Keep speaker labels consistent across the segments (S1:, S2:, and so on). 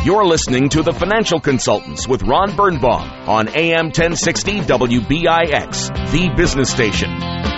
S1: You're listening to The Financial Consultants with Ron Birnbaum on AM 1060 WBIX, the business station.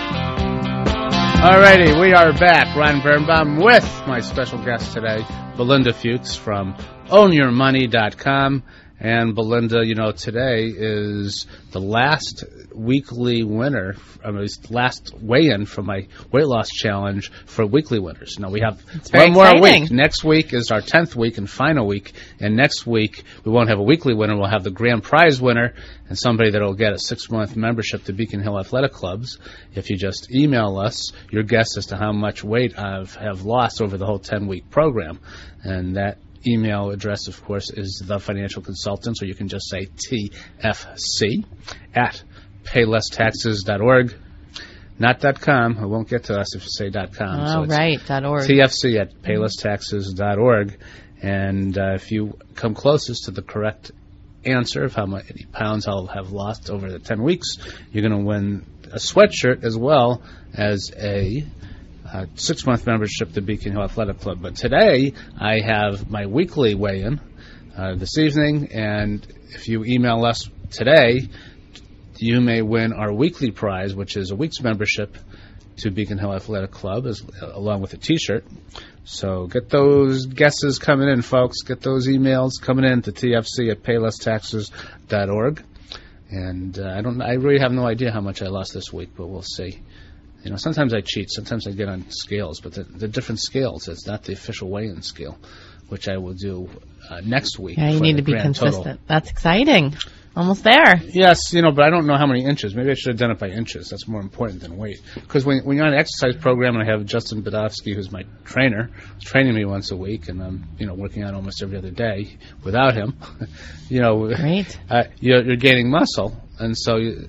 S2: All righty, we are back. Ron Birnbaum with my special guest today, Belinda Fuchs from OwnYourMoney.com. And Belinda, today is the last weekly winner, last weigh-in for my weight loss challenge for weekly winners. Now, we have one more week. Next week is our 10th week and final week. And next week, we won't have a weekly winner. We'll have the grand prize winner and somebody that will get a 6-month membership to Beacon Hill Athletic Clubs. If you just email us your guess as to how much weight I have lost over the whole 10-week program. And that email address, of course, is The Financial Consultants, or you can just say TFC at paylesstaxes.org. Not .com. It won't get to us if you say .com.
S3: Oh, so right, .org.
S2: TFC at paylesstaxes.org. And if you come closest to the correct answer of how many pounds I'll have lost over the 10 weeks, you're going to win a sweatshirt as well as a 6-month membership to Beacon Hill Athletic Club. But today, I have my weekly weigh-in this evening, and if you email us today, you may win our weekly prize, which is a week's membership to Beacon Hill Athletic Club, along with a T-shirt. So get those guesses coming in, folks. Get those emails coming in to TFC at paylesstaxes.org. And I really have no idea how much I lost this week, but we'll see. Sometimes I cheat. Sometimes I get on scales, but they're different scales. It's not the official weigh-in scale, which I will do next week.
S3: Yeah, you need to be consistent.
S2: Total.
S3: That's exciting. Almost there.
S2: Yes, but I don't know how many inches. Maybe I should have done it by inches. That's more important than weight. Because when you're on an exercise program, and I have Justin Badovsky, who's my trainer, who's training me once a week, and I'm working out almost every other day without him.
S3: Great.
S2: You're gaining muscle, and so you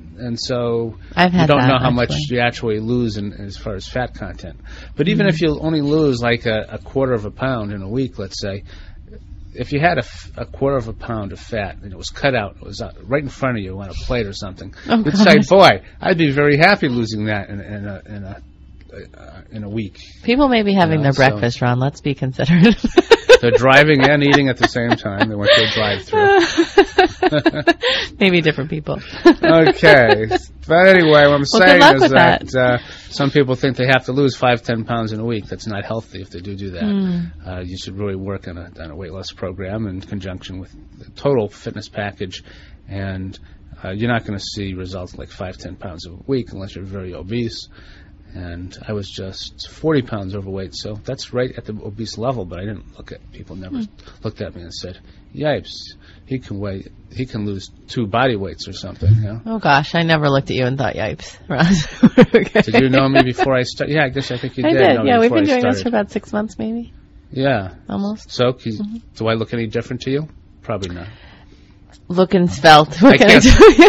S2: don't know how much you actually lose as far as fat content. But even if you only lose like a quarter of a pound in a week, let's say, if you had a quarter of a pound of fat and it was cut out, it was right in front of you on a plate or something, you'd say, boy, I'd be very happy losing that in a week.
S3: People may be having their breakfast, Ron. Let's be considerate.
S2: They're driving and eating at the same time. They went to a drive-through.
S3: Maybe different people.
S2: Okay. But anyway, what I'm saying is that some people think they have to lose 5-10 pounds in a week. That's not healthy if they do that. You should really work on a weight loss program in conjunction with the total fitness package. And you're not going to see results like 5-10 pounds a week unless you're very obese. And I was just 40 pounds overweight, so that's right at the obese level. But I didn't look at people. Never looked at me and said, "Yipes, he can lose 2 body weights or something."
S3: Oh gosh, I never looked at you and thought, "Yipes, Ron." Okay.
S2: Did you know me before I started? Yeah, I think you did.
S3: I did. Yeah, we've been doing this for about 6 months, maybe.
S2: Yeah,
S3: almost.
S2: So, do I look any different to you? Probably not.
S3: Look and svelte.
S2: I can't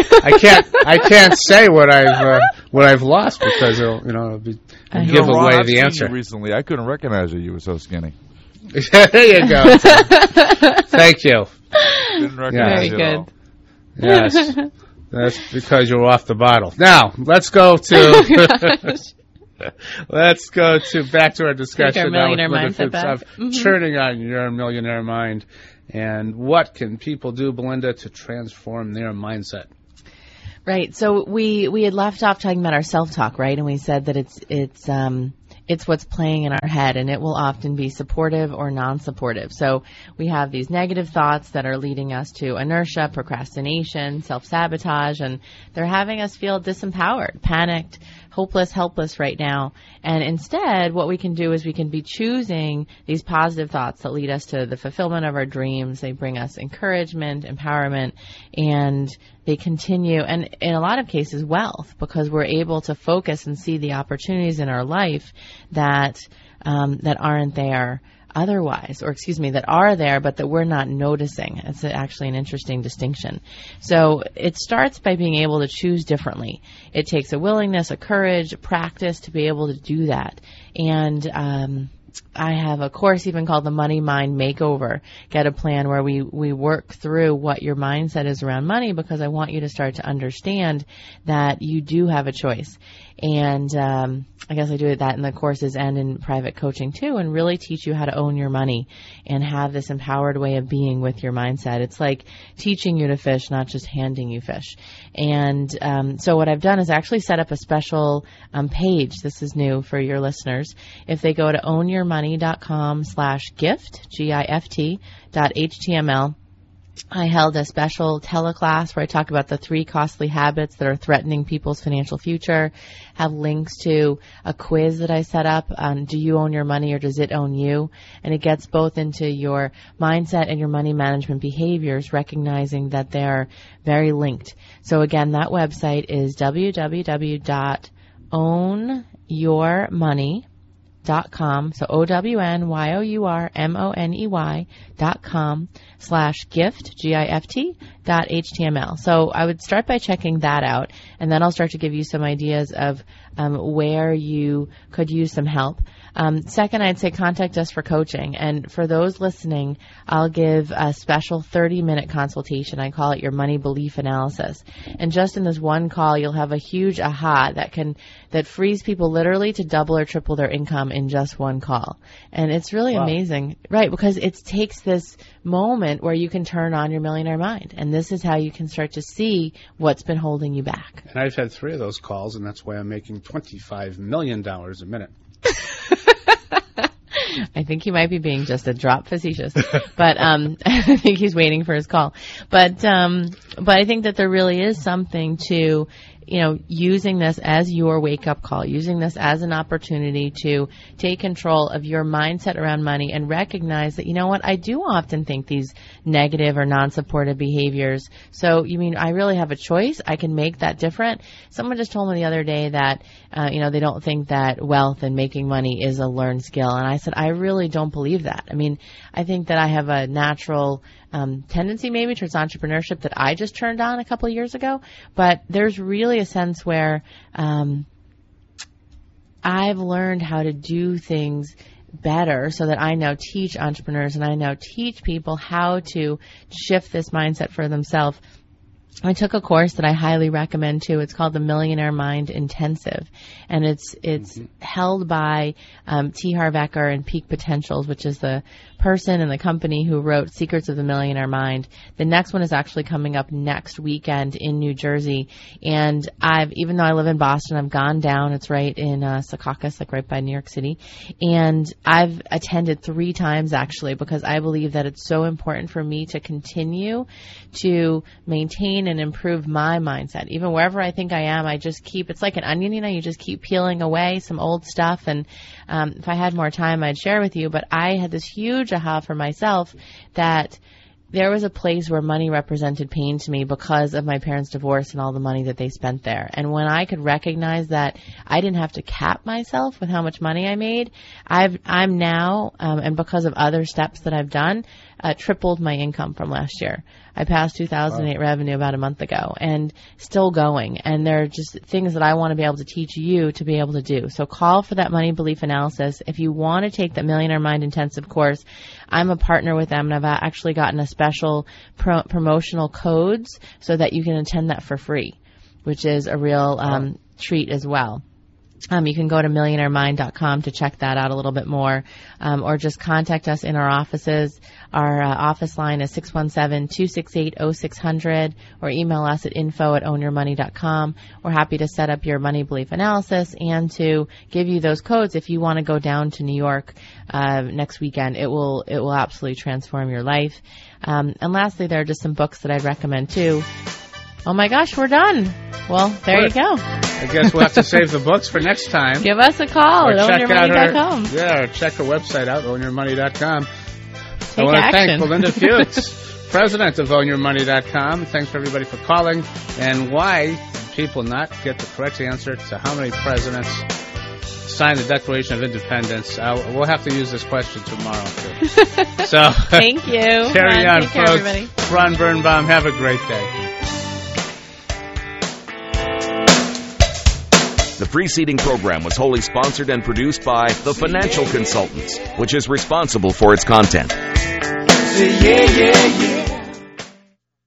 S2: say what I've lost because it'll give away the answer.
S4: Recently, I couldn't recognize you. You were so skinny.
S2: There you go. Thank you.
S4: Didn't recognize
S3: Very good.
S2: Yes, that's because you're off the bottle. Now let's go to. Let's go back to our discussion.
S3: Take our millionaire mindset back.
S2: Turning on your millionaire mind. And what can people do, Belinda, to transform their mindset?
S3: Right. So we had left off talking about our self-talk, right? And we said that it's what's playing in our head, and it will often be supportive or non-supportive. So we have these negative thoughts that are leading us to inertia, procrastination, self-sabotage, and they're having us feel disempowered, panicked, hopeless, helpless right now. And instead, what we can do is we can be choosing these positive thoughts that lead us to the fulfillment of our dreams. They bring us encouragement, empowerment, and they continue, and in a lot of cases, wealth, because we're able to focus and see the opportunities in our life that aren't there otherwise, or that are there but that we're not noticing. It's actually an interesting distinction. So it starts by being able to choose differently. It takes a willingness, a courage, a practice to be able to do that. And I have a course even called the Money Mind Makeover. Get a plan where we work through what your mindset is around money, because I want you to start to understand that you do have a choice. And I guess I do that in the courses and in private coaching too, and really teach you how to own your money and have this empowered way of being with your mindset. It's like teaching you to fish, not just handing you fish. And so what I've done is actually set up a special page. This is new for your listeners. If they go to ownyourmoney.com/gift, GIFT.html, I held a special teleclass where I talk about the 3 costly habits that are threatening people's financial future, have links to a quiz that I set up on do you own your money or does it own you? And it gets both into your mindset and your money management behaviors, recognizing that they're very linked. So again, that website is www.ownyourmoney.com. So OWNYOURMONEY.com/gift, GIFT.html. So I would start by checking that out, and then I'll start to give you some ideas of where you could use some help. Second, I'd say contact us for coaching. And for those listening, I'll give a special 30-minute consultation. I call it your money belief analysis. And just in this one call, you'll have a huge aha that frees people literally to double or triple their income in just one call. And it's really amazing, right? Because it takes this moment where you can turn on your millionaire mind. And this is how you can start to see what's been holding you back.
S2: And I've had 3 of those calls, and that's why I'm making $25 million a minute.
S3: I think he might be being just a drop facetious, but I think he's waiting for his call. But I think that there really is something to, using this as your wake-up call, using this as an opportunity to take control of your mindset around money and recognize that, I do often think these negative or non-supportive behaviors. So, you mean I really have a choice? I can make that different? Someone just told me the other day that, they don't think that wealth and making money is a learned skill. And I said, I really don't believe that. I mean, I think that I have a natural tendency maybe towards entrepreneurship that I just turned on a couple of years ago. But there's really a sense where I've learned how to do things better so that I now teach entrepreneurs and I now teach people how to shift this mindset for themselves. I took a course that I highly recommend too. It's called the Millionaire Mind Intensive, and it's held by T. Harv Eker and Peak Potentials, which is the person and the company who wrote Secrets of the Millionaire Mind. The next one is actually coming up next weekend in New Jersey, and even though I live in Boston, I've gone down. It's right in Secaucus, like right by New York City, and I've attended 3 times actually because I believe that it's so important for me to continue to maintain and improve my mindset. Even wherever I think I am, I just it's like an onion, you just keep peeling away some old stuff. And if I had more time, I'd share with you. But I had this huge aha for myself that there was a place where money represented pain to me because of my parents' divorce and all the money that they spent there. And when I could recognize that I didn't have to cap myself with how much money I made, I'm now, and because of other steps that I've done, tripled my income from last year. I passed 2008 revenue about a month ago and still going. And there are just things that I want to be able to teach you to be able to do. So call for that money belief analysis. If you want to take the Millionaire Mind Intensive course, I'm a partner with them, and I've actually gotten a special promotional codes so that you can attend that for free, which is a real treat as well. You can go to millionairemind.com to check that out a little bit more, or just contact us in our offices. Our office line is 617-268-0600, or email us at info@ownyourmoney.com. We're happy to set up your money belief analysis and to give you those codes if you want to go down to New York next weekend. It will absolutely transform your life. And lastly, there are just some books that I'd recommend too. Oh my gosh, we're done. Well, there you go.
S2: I guess we'll have to save the books for next time.
S3: Give us a call at ownyourmoney.com.
S2: Check her website out, ownyourmoney.com.
S3: Take
S2: I want to
S3: action.
S2: thank Belinda Fuchs, president of ownyourmoney.com. Thanks for everybody for calling. And why people not get the correct answer to how many presidents signed the Declaration of Independence. We'll have to use this question tomorrow, too. So,
S3: thank you.
S2: Carry on,
S3: take care,
S2: folks.
S3: everybody.
S2: Ron Birnbaum, have a great day.
S1: The preceding program was wholly sponsored and produced by The Financial Consultants, which is responsible for its content.
S5: Say yeah, yeah, yeah.